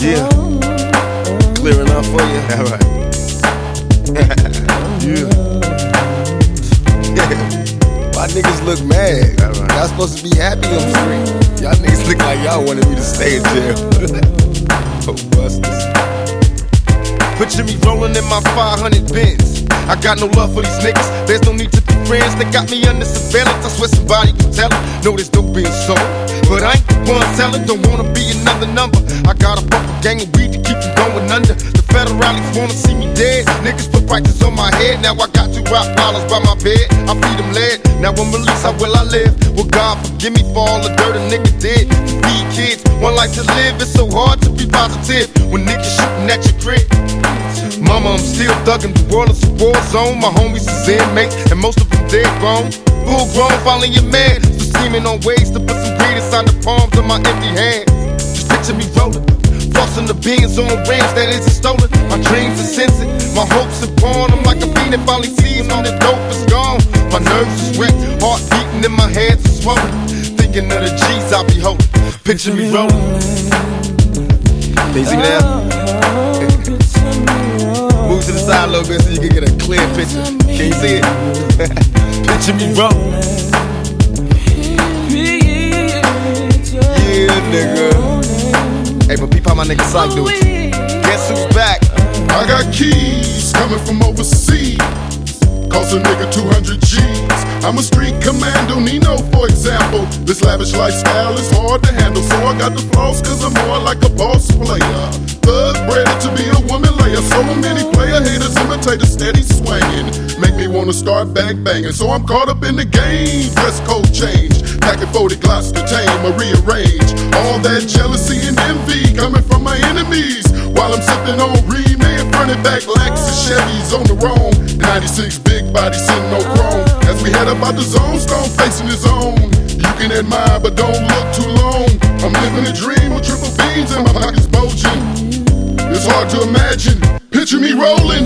Yeah. Clear enough for you? Alright. Yeah. Why niggas look mad? Right. Y'all supposed to be happy I'm free. Y'all niggas look like y'all wanted me to stay in jail. Oh, busters. Picture me rolling in my 500 Benz. I got no love for these niggas. There's no need to be friends. They got me under surveillance. I swear somebody can tell it. No, there's no being sold, but I ain't the one selling. Don't wanna be another number. I got a proper gang of weed to keep me going under. The federalists wanna see me dead. Niggas put prices on my head. Now I got 2 Rottweilers by my bed. I feed them lead. Now I'm released. How will I live? Well, God forgive me for all the dirt a nigga did. To feed kids, one life to live. It's so hard to be positive when niggas shooting at your crib. Mama, I'm still thuggin', the world is a war zone. My homies is inmates, and most of them dead grown. Full grown, finally you're mad. Still scheming on ways to put some greed inside the palms of my empty hands. Just picture me rollin', flossing the beans on rims that isn't stolen. My dreams are sensing, my hopes are born. I'm like a fiend that finally sees all the dope is gone. My nerves is wrecked, heart beating in my hands is swollen. Thinking of the G's I be holding. Picture me rollin'. Can you see me now? Move to the side a little bit so you can get a clear picture. Can you see it? Picture me rollin'. Yeah, nigga. Hey, but peep how my nigga Psych do it. Guess who's back? I got keys coming from overseas. Cost a nigga 200 G's. I'm a street commando, Nino, for example. This lavish lifestyle is hard to handle, so I got the flaws cause I'm more like a boss player. Thug bred to be a woman layer. So many player haters, imitators, steady swinging. Make me wanna start bang banging. So I'm caught up in the game. Dress code change, packing 40 Glocks to tame or rearrange. All that jealousy and envy coming from my enemies. While I'm sipping on Remain, running back Lexus Chevys on the roam. 96 big body sitting on chrome. As we head up out the zone, Stone facing his own. You can admire, but don't look too long. I'm living a dream with triple beans and my pockets bulging. It's hard to imagine. Picture me rolling.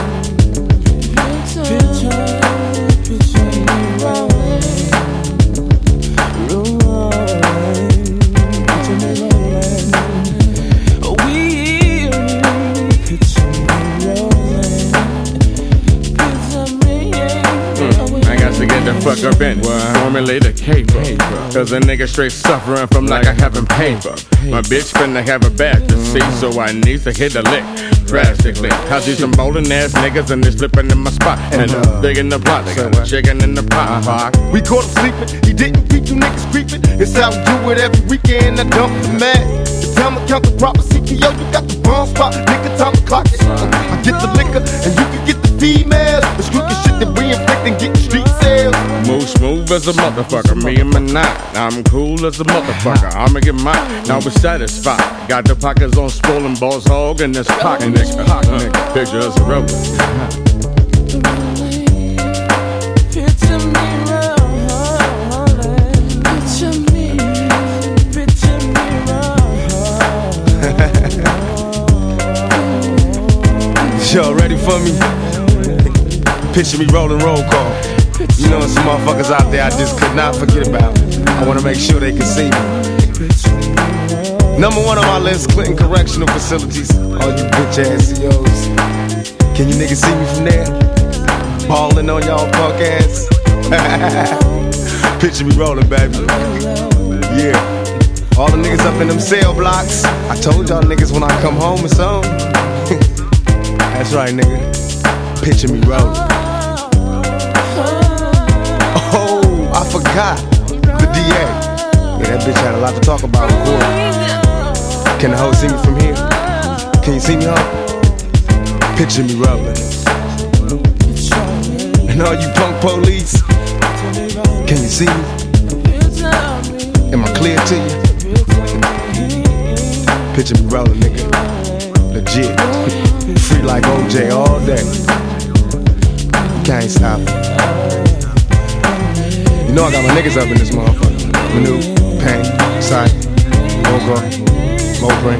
Fuck up in it, formulate a caper. Cause a nigga straight suffering from like I haven't paper. My bitch finna have a bag to see, so I need to hit a lick drastically. I see some bowling ass niggas and they slipping in my spot. And big in the plot, they got chicken in the pot. We caught him sleeping, he didn't beat you niggas creeping. It's how we do it every weekend, I dump the mat. The time to count the proper CPO, you got the wrong spot. Nigga, time to clock it. I get the liquor and you can get the females. The squeaky shit that we inflict and get street sales. Move smooth as a motherfucker, me and my nine. I'm cool as a motherfucker, I'ma get mine. Now we're satisfied. Got the pockets on swollen balls hog and this pocket nigga. Picture us a road. Y'all ready for me? Picture me rolling roll call. You know some motherfuckers out there I just could not forget about. I wanna make sure they can see me. Number 1 on my list, Clinton Correctional Facilities. All you bitch ass CEOs. Can you niggas see me from there? Ballin' on y'all punk ass. Picture me rolling, baby. Yeah. All the niggas up in them cell blocks. I told y'all niggas when I come home it's on. That's right, nigga. Picture me rolling. Oh, I forgot. The DA. Yeah, that bitch had a lot to talk about in court. Can the hoe see me from here? Can you see me, hoe? Picture me rolling. And all you punk police, can you see me? Am I clear to you? Picture me rolling, nigga. Legit. Free like OJ all day. Can't stop it. You know I got my niggas up in this motherfucker. Manu, Pain, Sight, Mogo, Mobrain.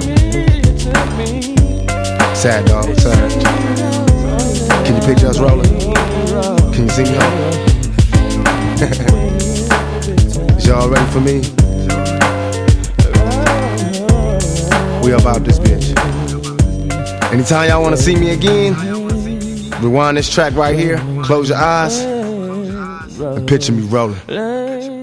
Sad dog, what's up? Can you picture us rolling? Can you see me home? Is y'all ready for me? We up about this bitch. Anytime y'all wanna see me again, rewind this track right here, close your eyes, and picture me rolling.